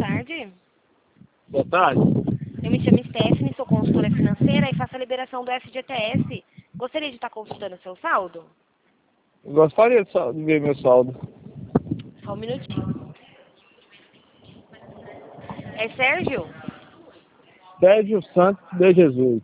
tarde. Boa tarde. Eu me chamo Stephanie, sou consultora financeira e faço a liberação do FGTS. Gostaria de estar consultando o seu saldo? Gostaria de ver meu saldo. Só um minutinho. É Sérgio? Sérgio Santos de Jesus.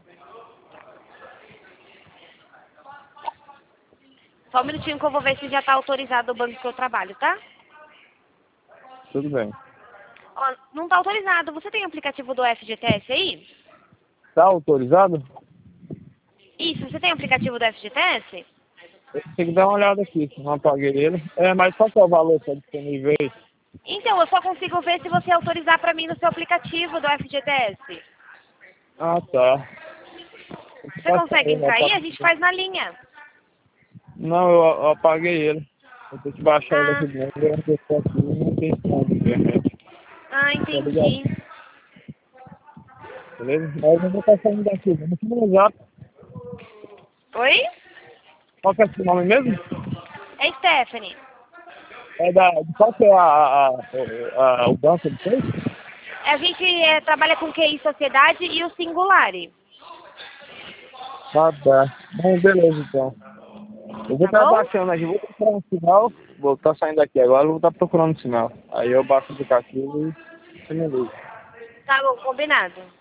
Só um minutinho que eu vou ver se já está autorizado o banco que eu trabalho, tá? Tudo bem. Ó, não está autorizado. Você tem aplicativo do FGTS aí? Tá autorizado? Isso, você tem aplicativo do FGTS? Eu tenho que dar uma olhada aqui, não apaguei ele. Mas qual que é o valor que é disponível aí? Então, eu só consigo ver se você autorizar para mim no seu aplicativo do FGTS. Ah, tá. Você consegue entrar aí? A gente faz na linha. Não, eu apaguei ele. Eu tenho que baixar ele Ah, aqui dentro. Eu tô aqui, não tem sinal de internet. Tá ligado? entendi. Beleza? Mas eu não vou estar saindo daqui. Vamos no WhatsApp. Oi? Qual que é o seu nome mesmo? É Stephanie. Qual que é o banco de vocês? A gente trabalha com QI Sociedade e o Singulari. Ah, tá. Bom, beleza, então. Eu vou Tá estar bom? baixando aqui, vou procurar um sinal. Vou estar saindo daqui agora, vou estar procurando um sinal. Aí eu baixo o aplicativo e você me liga. Tá bom, combinado.